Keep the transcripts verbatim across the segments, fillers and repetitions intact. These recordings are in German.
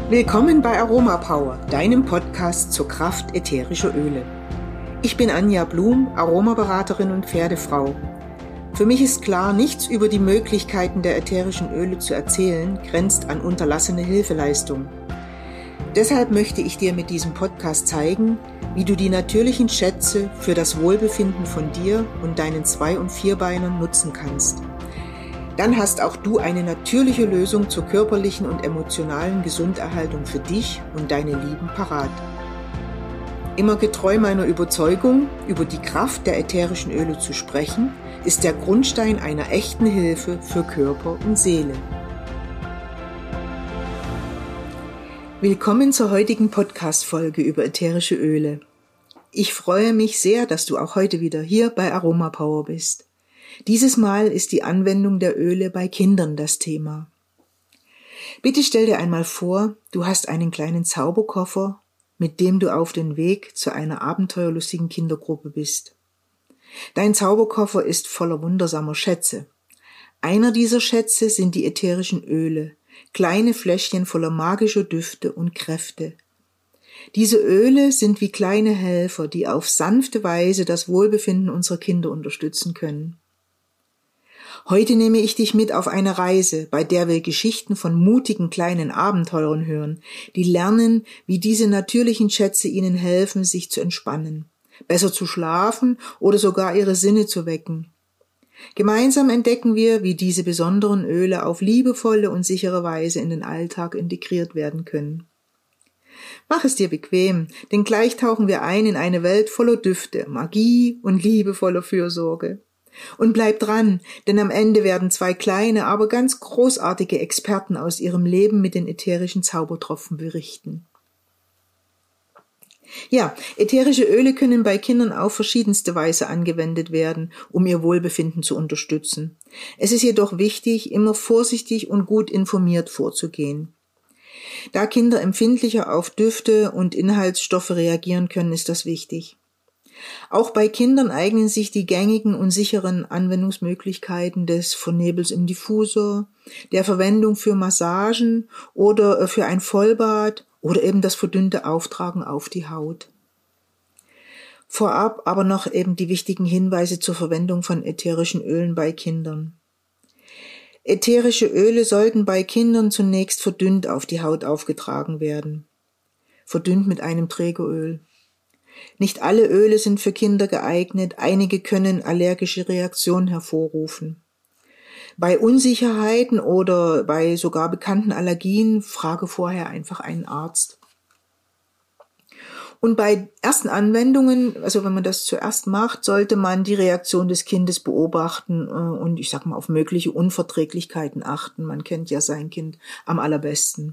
Willkommen bei Aroma Power, deinem Podcast zur Kraft ätherischer Öle. Ich bin Anja Blum, Aromaberaterin und Pferdefrau. Für mich ist klar, nichts über die Möglichkeiten der ätherischen Öle zu erzählen, grenzt an unterlassene Hilfeleistung. Deshalb möchte ich dir mit diesem Podcast zeigen, wie du die natürlichen Schätze für das Wohlbefinden von dir und deinen Zwei- und Vierbeinern nutzen kannst. Dann hast auch du eine natürliche Lösung zur körperlichen und emotionalen Gesunderhaltung für dich und deine Lieben parat. Immer getreu meiner Überzeugung, über die Kraft der ätherischen Öle zu sprechen, ist der Grundstein einer echten Hilfe für Körper und Seele. Willkommen zur heutigen Podcast-Folge über ätherische Öle. Ich freue mich sehr, dass du auch heute wieder hier bei Aroma Power bist. Dieses Mal ist die Anwendung der Öle bei Kindern das Thema. Bitte stell dir einmal vor, du hast einen kleinen Zauberkoffer, mit dem du auf den Weg zu einer abenteuerlustigen Kindergruppe bist. Dein Zauberkoffer ist voller wundersamer Schätze. Einer dieser Schätze sind die ätherischen Öle, kleine Fläschchen voller magischer Düfte und Kräfte. Diese Öle sind wie kleine Helfer, die auf sanfte Weise das Wohlbefinden unserer Kinder unterstützen können. Heute nehme ich dich mit auf eine Reise, bei der wir Geschichten von mutigen kleinen Abenteurern hören, die lernen, wie diese natürlichen Schätze ihnen helfen, sich zu entspannen, besser zu schlafen oder sogar ihre Sinne zu wecken. Gemeinsam entdecken wir, wie diese besonderen Öle auf liebevolle und sichere Weise in den Alltag integriert werden können. Mach es dir bequem, denn gleich tauchen wir ein in eine Welt voller Düfte, Magie und liebevoller Fürsorge. Und bleib dran, denn am Ende werden zwei kleine, aber ganz großartige Experten aus ihrem Leben mit den ätherischen Zaubertropfen berichten. Ja, ätherische Öle können bei Kindern auf verschiedenste Weise angewendet werden, um ihr Wohlbefinden zu unterstützen. Es ist jedoch wichtig, immer vorsichtig und gut informiert vorzugehen. Da Kinder empfindlicher auf Düfte und Inhaltsstoffe reagieren können, ist das wichtig. Auch bei Kindern eignen sich die gängigen und sicheren Anwendungsmöglichkeiten des Vernebels im Diffusor, der Verwendung für Massagen oder für ein Vollbad oder eben das verdünnte Auftragen auf die Haut. Vorab aber noch eben die wichtigen Hinweise zur Verwendung von ätherischen Ölen bei Kindern. Ätherische Öle sollten bei Kindern zunächst verdünnt auf die Haut aufgetragen werden. Verdünnt mit einem Trägeröl. Nicht alle Öle sind für Kinder geeignet, einige können allergische Reaktionen hervorrufen. Bei Unsicherheiten oder bei sogar bekannten Allergien frage vorher einfach einen Arzt. Und bei ersten Anwendungen, also wenn man das zuerst macht, sollte man die Reaktion des Kindes beobachten und ich sag mal auf mögliche Unverträglichkeiten achten. Man kennt ja sein Kind am allerbesten.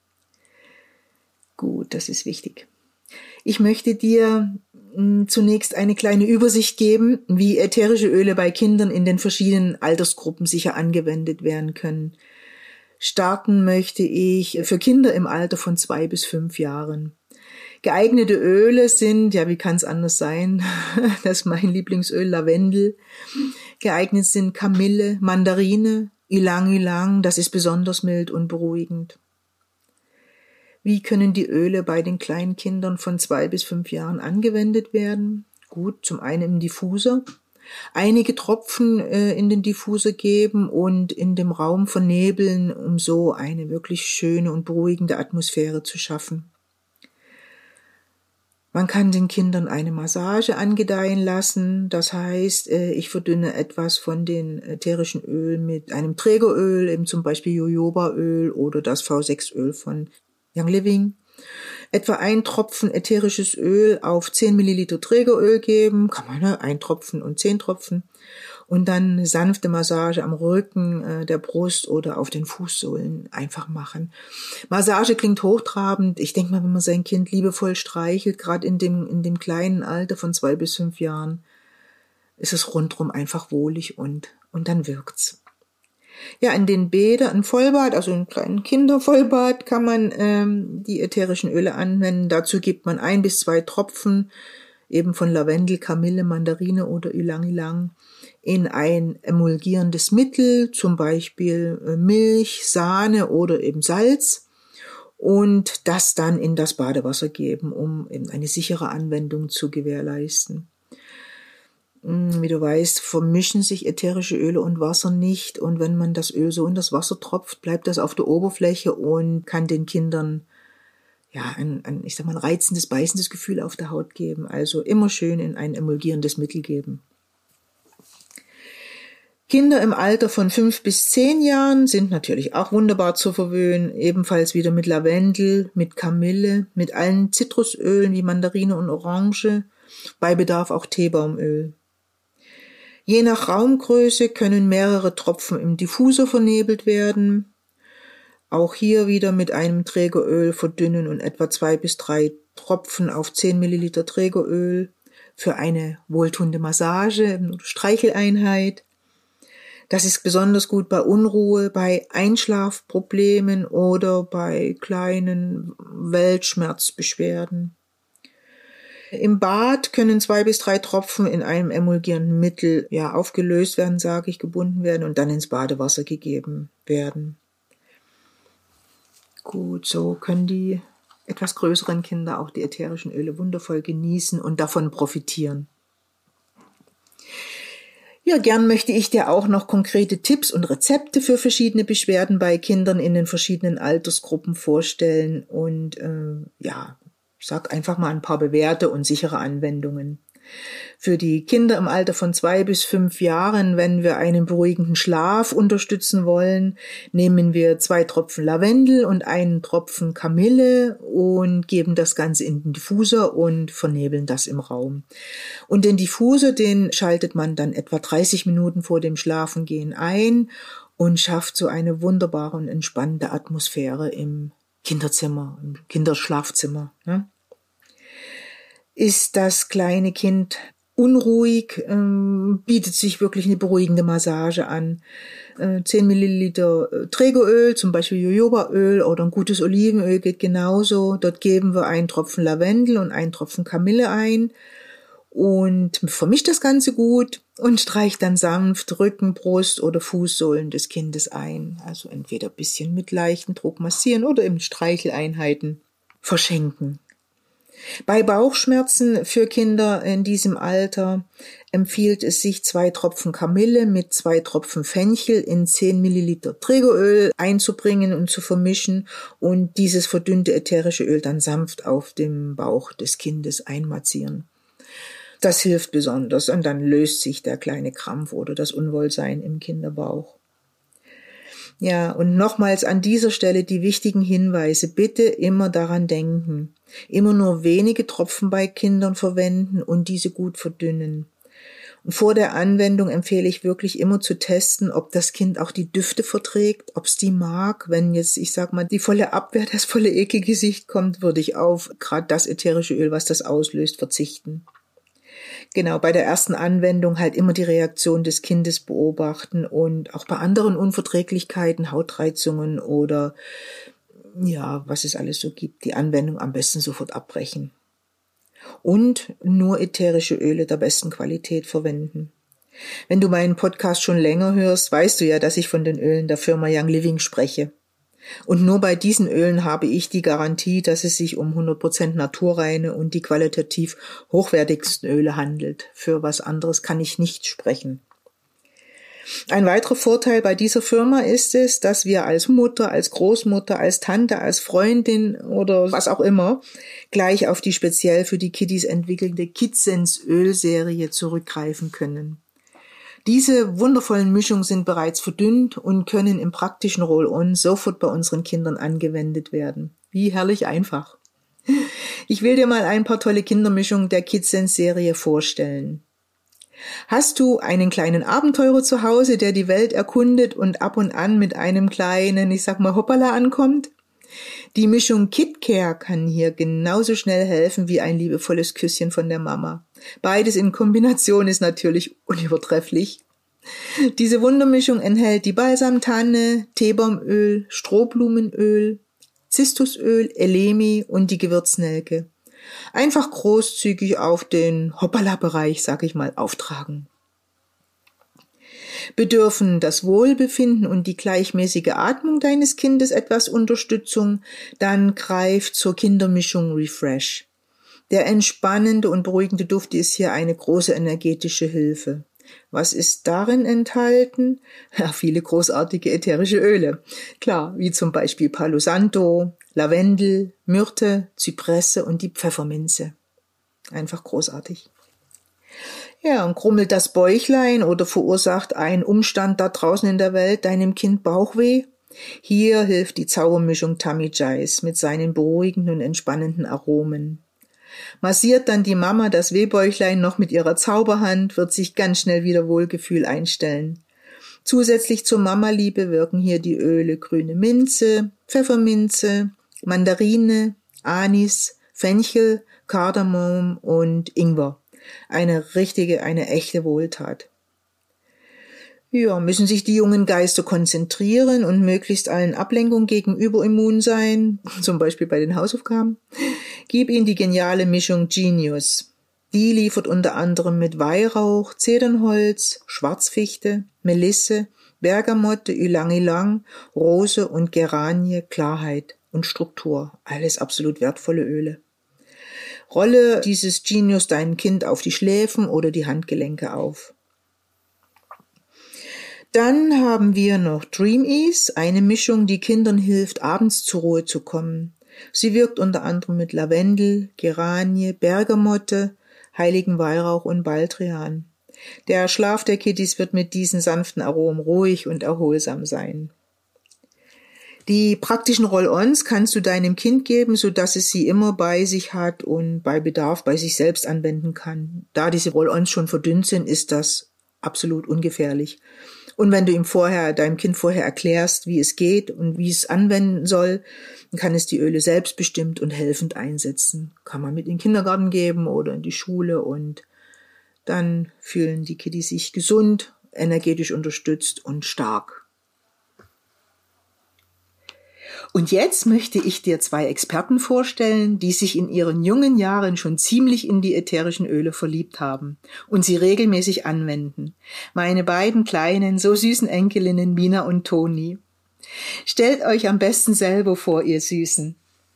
Gut, das ist wichtig. Ich möchte dir mh, zunächst eine kleine Übersicht geben, wie ätherische Öle bei Kindern in den verschiedenen Altersgruppen sicher angewendet werden können. Starten möchte ich für Kinder im Alter von zwei bis fünf Jahren. Geeignete Öle sind, ja, wie kann es anders sein, das ist mein Lieblingsöl, Lavendel. Geeignet sind Kamille, Mandarine, Ylang Ylang, das ist besonders mild und beruhigend. Wie können die Öle bei den kleinen Kindern von zwei bis fünf Jahren angewendet werden? Gut, zum einen im Diffuser. Einige Tropfen äh, in den Diffuser geben und in dem Raum vernebeln, um so eine wirklich schöne und beruhigende Atmosphäre zu schaffen. Man kann den Kindern eine Massage angedeihen lassen. Das heißt, äh, ich verdünne etwas von den ätherischen Ölen mit einem Trägeröl, eben zum Beispiel Jojobaöl oder das V sechs Öl von Young Living, etwa ein Tropfen ätherisches Öl auf zehn Milliliter Trägeröl geben, kann man ne, ein Tropfen und zehn Tropfen und dann eine sanfte Massage am Rücken äh, der Brust oder auf den Fußsohlen einfach machen. Massage klingt hochtrabend. Ich denke mal, wenn man sein Kind liebevoll streichelt, gerade in dem in dem kleinen Alter von zwei bis fünf Jahren, ist es rundherum einfach wohlig und und dann wirkt's. Ja, in den Bädern, ein Vollbad, also ein kleinen Kindervollbad, kann man ähm, die ätherischen Öle anwenden. Dazu gibt man ein bis zwei Tropfen eben von Lavendel, Kamille, Mandarine oder Ylang Ylang in ein emulgierendes Mittel, zum Beispiel Milch, Sahne oder eben Salz. und das dann in das Badewasser geben, um eben eine sichere Anwendung zu gewährleisten. Wie du weißt, vermischen sich ätherische Öle und Wasser nicht, und wenn man das Öl so in das Wasser tropft, bleibt das auf der Oberfläche und kann den Kindern ja ein, ein ich sag mal, ein reizendes, beißendes Gefühl auf der Haut geben. Also immer schön in ein emulgierendes Mittel geben. Kinder im Alter von fünf bis zehn Jahren sind natürlich auch wunderbar zu verwöhnen, ebenfalls wieder mit Lavendel, mit Kamille, mit allen Zitrusölen wie Mandarine und Orange, bei Bedarf auch Teebaumöl. Je nach Raumgröße können mehrere Tropfen im Diffusor vernebelt werden. Auch hier wieder mit einem Trägeröl verdünnen und etwa zwei bis drei Tropfen auf zehn Milliliter Trägeröl für eine wohltuende Massage oder Streicheleinheit. Das ist besonders gut bei Unruhe, bei Einschlafproblemen oder bei kleinen Weltschmerzbeschwerden. Im Bad können zwei bis drei Tropfen in einem emulgierenden Mittel ja aufgelöst werden, sage ich, gebunden werden und dann ins Badewasser gegeben werden. Gut, so können die etwas größeren Kinder auch die ätherischen Öle wundervoll genießen und davon profitieren. Ja, gern möchte ich dir auch noch konkrete Tipps und Rezepte für verschiedene Beschwerden bei Kindern in den verschiedenen Altersgruppen vorstellen und äh, ja, ich sag einfach mal ein paar bewährte und sichere Anwendungen. Für die Kinder im Alter von zwei bis fünf Jahren, wenn wir einen beruhigenden Schlaf unterstützen wollen, nehmen wir zwei Tropfen Lavendel und einen Tropfen Kamille und geben das Ganze in den Diffusor und vernebeln das im Raum. Und den Diffusor, den schaltet man dann etwa dreißig Minuten vor dem Schlafengehen ein und schafft so eine wunderbare und entspannende Atmosphäre im Kinderzimmer, im Kinderschlafzimmer. Ne? Ist das kleine Kind unruhig, ähm, bietet sich wirklich eine beruhigende Massage an. Äh, zehn Milliliter äh, Trägeröl, zum Beispiel Jojobaöl oder ein gutes Olivenöl geht genauso. Dort geben wir einen Tropfen Lavendel und einen Tropfen Kamille ein und vermischt das Ganze gut und streicht dann sanft Rücken, Brust oder Fußsohlen des Kindes ein. Also entweder ein bisschen mit leichtem Druck massieren oder eben Streicheleinheiten verschenken. Bei Bauchschmerzen für Kinder in diesem Alter empfiehlt es sich, zwei Tropfen Kamille mit zwei Tropfen Fenchel in zehn Milliliter Trägeröl einzubringen und zu vermischen und dieses verdünnte ätherische Öl dann sanft auf dem Bauch des Kindes einmassieren. Das hilft besonders und dann löst sich der kleine Krampf oder das Unwohlsein im Kinderbauch. Ja, und nochmals an dieser Stelle die wichtigen Hinweise. Bitte immer daran denken. Immer nur wenige Tropfen bei Kindern verwenden und diese gut verdünnen. Und vor der Anwendung empfehle ich wirklich immer zu testen, ob das Kind auch die Düfte verträgt, ob es die mag. Wenn jetzt, ich sag mal, die volle Abwehr, das volle Ekelgesicht kommt, würde ich auf gerade das ätherische Öl, was das auslöst, verzichten. Genau, bei der ersten Anwendung halt immer die Reaktion des Kindes beobachten und auch bei anderen Unverträglichkeiten, Hautreizungen oder ja, was es alles so gibt, die Anwendung am besten sofort abbrechen. Und nur ätherische Öle der besten Qualität verwenden. Wenn du meinen Podcast schon länger hörst, weißt du ja, dass ich von den Ölen der Firma Young Living spreche. Und nur bei diesen Ölen habe ich die Garantie, dass es sich um hundert Prozent naturreine und die qualitativ hochwertigsten Öle handelt. Für was anderes kann ich nicht sprechen. Ein weiterer Vorteil bei dieser Firma ist es, dass wir als Mutter, als Großmutter, als Tante, als Freundin oder was auch immer gleich auf die speziell für die Kiddies entwickelte KidSense Ölserie zurückgreifen können. Diese wundervollen Mischungen sind bereits verdünnt und können im praktischen Roll-on sofort bei unseren Kindern angewendet werden. Wie herrlich einfach. Ich will dir mal ein paar tolle Kindermischungen der KidSense-Serie vorstellen. Hast du einen kleinen Abenteurer zu Hause, der die Welt erkundet und ab und an mit einem kleinen, ich sag mal, Hoppala ankommt? Die Mischung KidCare kann hier genauso schnell helfen wie ein liebevolles Küsschen von der Mama. Beides in Kombination ist natürlich unübertrefflich. Diese Wundermischung enthält die Balsamtanne, Teebaumöl, Strohblumenöl, Zistusöl, Elemi und die Gewürznelke. Einfach großzügig auf den Hoppala-Bereich, sag ich mal, auftragen. Bedürfen das Wohlbefinden und die gleichmäßige Atmung deines Kindes etwas Unterstützung, dann greif zur Kindermischung Refresh. Der entspannende und beruhigende Duft ist hier eine große energetische Hilfe. Was ist darin enthalten? Ja, viele großartige ätherische Öle. Klar, wie zum Beispiel Palo Santo, Lavendel, Myrte, Zypresse und die Pfefferminze. Einfach großartig. Ja, und krummelt das Bäuchlein oder verursacht ein Umstand da draußen in der Welt deinem Kind Bauchweh? Hier hilft die Zaubermischung Tummy Jice mit seinen beruhigenden und entspannenden Aromen. Massiert dann die Mama das Wehbäuchlein noch mit ihrer Zauberhand, wird sich ganz schnell wieder Wohlgefühl einstellen. Zusätzlich zur Mama-Liebe wirken hier die Öle grüne Minze, Pfefferminze, Mandarine, Anis, Fenchel, Kardamom und Ingwer. Eine richtige, eine echte Wohltat. Ja, müssen sich die jungen Geister konzentrieren und möglichst allen Ablenkungen gegenüber immun sein, zum Beispiel bei den Hausaufgaben. Gib ihnen die geniale Mischung Genius. Die liefert unter anderem mit Weihrauch, Zedernholz, Schwarzfichte, Melisse, Bergamotte, Ylang-Ylang, Rose und Geranie Klarheit und Struktur. Alles absolut wertvolle Öle. Rolle dieses Genius deinem Kind auf die Schläfen oder die Handgelenke auf. Dann haben wir noch Dream Ease, eine Mischung, die Kindern hilft, abends zur Ruhe zu kommen. Sie wirkt unter anderem mit Lavendel, Geranie, Bergamotte, heiligen Weihrauch und Baldrian. Der Schlaf der Kitties wird mit diesen sanften Aromen ruhig und erholsam sein. Die praktischen Roll-ons kannst du deinem Kind geben, sodass es sie immer bei sich hat und bei Bedarf bei sich selbst anwenden kann. Da diese Roll-ons schon verdünnt sind, ist das absolut ungefährlich. Und wenn du ihm vorher, deinem Kind vorher erklärst, wie es geht und wie es anwenden soll, dann kann es die Öle selbstbestimmt und helfend einsetzen. Kann man mit in den Kindergarten geben oder in die Schule und dann fühlen die Kitties sich gesund, energetisch unterstützt und stark. Und jetzt möchte ich dir zwei Experten vorstellen, die sich in ihren jungen Jahren schon ziemlich in die ätherischen Öle verliebt haben und sie regelmäßig anwenden. Meine beiden kleinen, so süßen Enkelinnen Mina und Toni. Stellt euch am besten selber vor, ihr Süßen.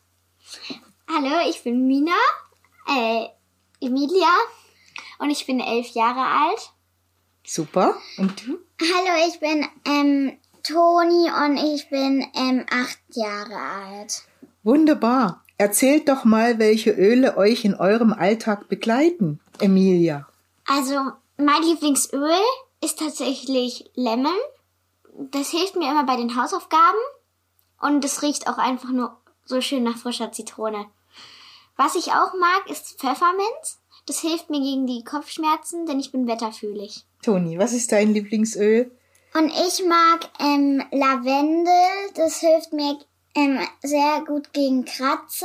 Hallo, ich bin Mina, äh, Emilia und ich bin elf Jahre alt. Super. Und du? Hallo, ich bin ähm, Toni und ich bin ähm, acht Jahre alt. Wunderbar. Erzählt doch mal, welche Öle euch in eurem Alltag begleiten, Emilia. Also, mein Lieblingsöl ist tatsächlich Lemon. Das hilft mir immer bei den Hausaufgaben und es riecht auch einfach nur so schön nach frischer Zitrone. Was ich auch mag, ist Pfefferminz. Das hilft mir gegen die Kopfschmerzen, denn ich bin wetterfühlig. Toni, was ist dein Lieblingsöl? Und ich mag ähm, Lavendel. Das hilft mir ähm, sehr gut gegen Kratzer.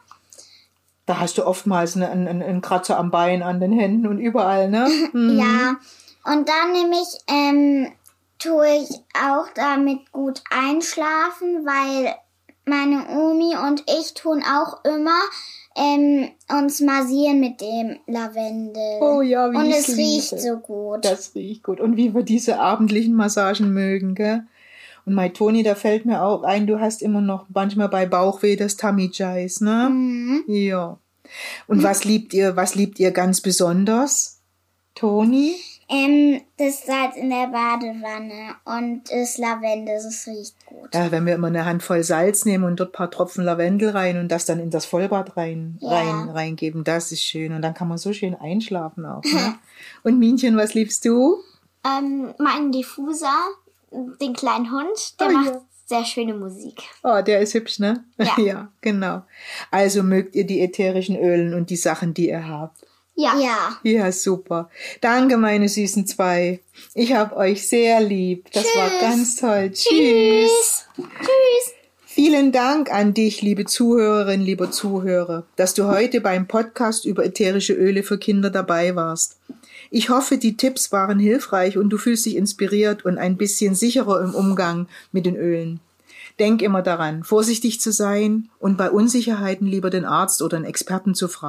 Da hast du oftmals einen, einen, einen Kratzer am Bein, an den Händen und überall, ne? Mhm. Ja, und dann nehme ich, ähm, tue ich auch damit gut einschlafen, weil meine Omi und ich tun auch immer ähm, uns massieren mit dem Lavendel. Oh ja, wie und ich es liebe. riecht so gut. Das riecht gut. Und wie wir diese abendlichen Massagen mögen, gell? Und mein Toni, da fällt mir auch ein, du hast immer noch manchmal bei Bauchweh das Tummy Jice, ne? Mhm. Ja. Und was liebt ihr, was liebt ihr ganz besonders, Toni? Ähm, das Salz in der Badewanne und das Lavendel, das riecht gut. Ja, wenn wir immer eine Handvoll Salz nehmen und dort ein paar Tropfen Lavendel rein und das dann in das Vollbad rein, Ja. rein, reingeben, das ist schön. Und dann kann man so schön einschlafen auch, ne? Und Minchen, was liebst du? Ähm, meinen Diffuser, den kleinen Hund, der Oh, macht ja. sehr schöne Musik. Oh, der ist hübsch, ne? Ja. Ja, genau. Also mögt ihr die ätherischen Ölen und die Sachen, die ihr habt. Ja. Ja. Ja, super. Danke, meine süßen zwei. Ich hab euch sehr lieb. Das Tschüss. war ganz toll. Tschüss. Tschüss. Tschüss. Vielen Dank an dich, liebe Zuhörerin, lieber Zuhörer, dass du heute beim Podcast über ätherische Öle für Kinder dabei warst. Ich hoffe, die Tipps waren hilfreich und du fühlst dich inspiriert und ein bisschen sicherer im Umgang mit den Ölen. Denk immer daran, vorsichtig zu sein und bei Unsicherheiten lieber den Arzt oder einen Experten zu fragen.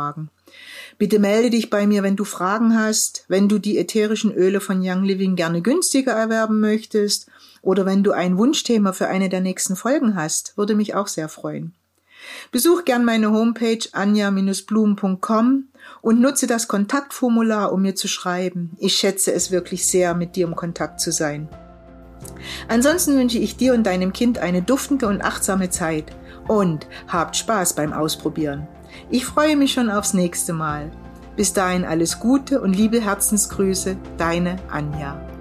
Bitte melde dich bei mir, wenn du Fragen hast, wenn du die ätherischen Öle von Young Living gerne günstiger erwerben möchtest oder wenn du ein Wunschthema für eine der nächsten Folgen hast, würde mich auch sehr freuen. Besuch gern meine Homepage anja Bindestrich blum Punkt com und nutze das Kontaktformular, um mir zu schreiben. Ich schätze es wirklich sehr, mit dir im Kontakt zu sein. Ansonsten wünsche ich dir und deinem Kind eine duftende und achtsame Zeit und habt Spaß beim Ausprobieren. Ich freue mich schon aufs nächste Mal. Bis dahin alles Gute und liebe Herzensgrüße, deine Anja.